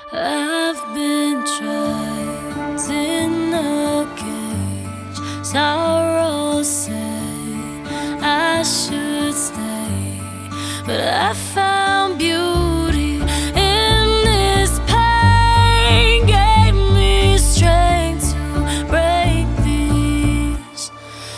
I've been trapped in a cage. Sorrow said I should stay, but I found beauty in this pain. Gave me strength to break these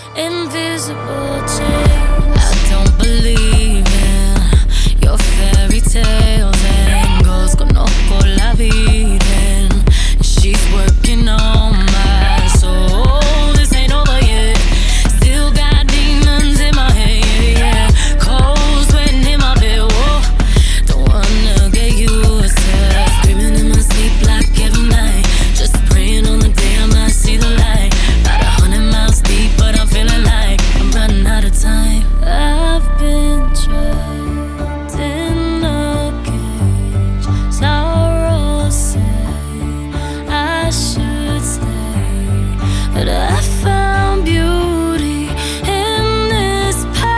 invisible chains. I don't believe in your fairy tales and ghosts. Conozco la vida, and she's working on my soul. This ain't over yet. Still got demons in my head, yeah. Cold sweating in my bed, whoa. Don't wanna get used to screaming in my sleep like every night. Just praying on the day I might see the light. About 100 miles deep, but I'm feeling like I'm running out of time. I've been trapped in a cage. Sorrow said I should stay, but I found beauty in this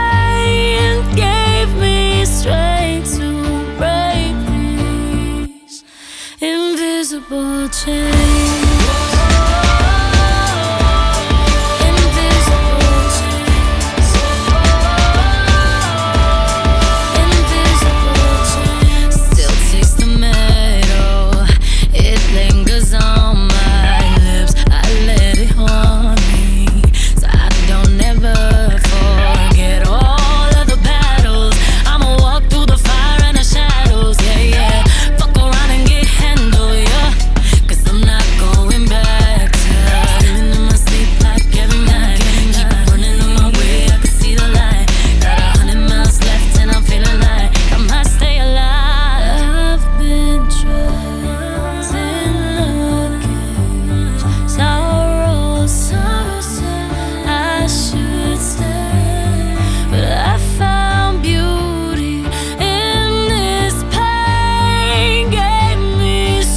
pain. Gave me strength to break these invisible chains.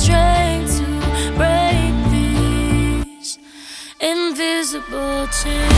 Invisible chains.